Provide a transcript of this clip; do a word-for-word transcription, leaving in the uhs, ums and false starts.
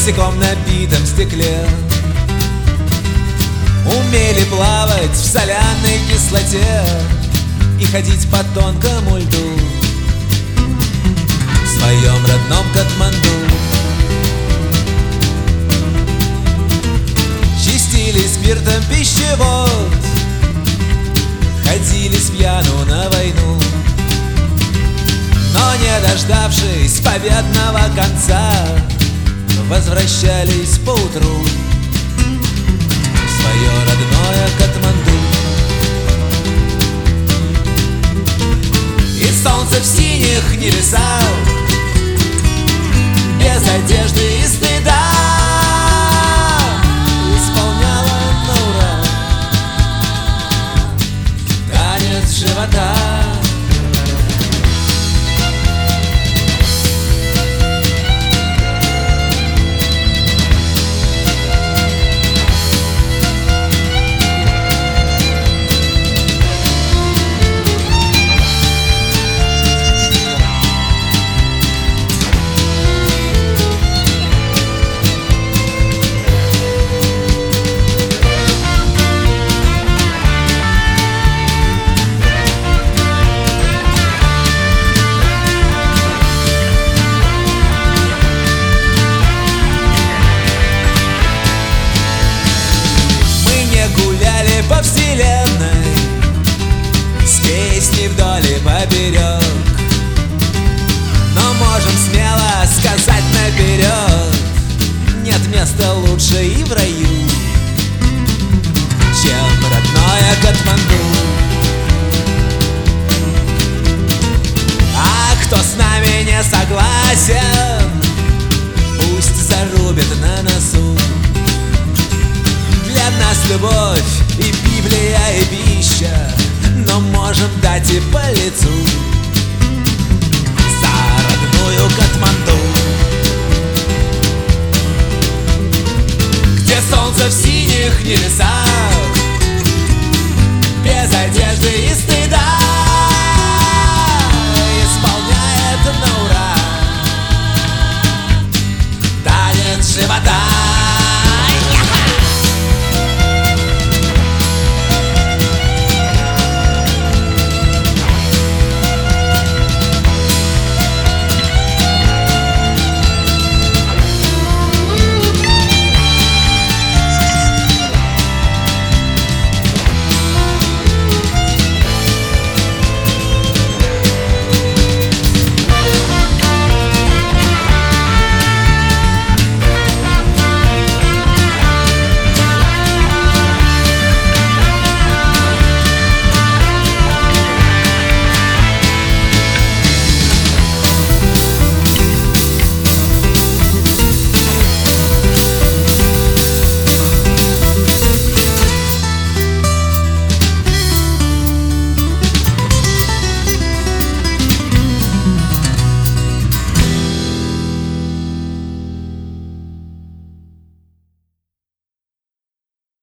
стеклом на битом стекле. Умели плавать в соляной кислоте и ходить по тонкому льду в своем родном Катманду. Чистили спиртом пищевод, ходили с пьяну на войну, но не дождавшись победного конца, возвращались поутру в свое родное Катманду. И солнце в синих небесах, без одежды и стыда, исполняло на ура танец живота. По вселенной с песней вдоль и поперек, но можем смело сказать наперед: нет места лучше и в раю, чем родное Катманду. А кто с нами не согласен, пусть зарубит на носу. Для нас любовь и Библия, и пища, но можем дать и по лицу за родную Катманду, где солнце в синих небесах, без одежды и стыда.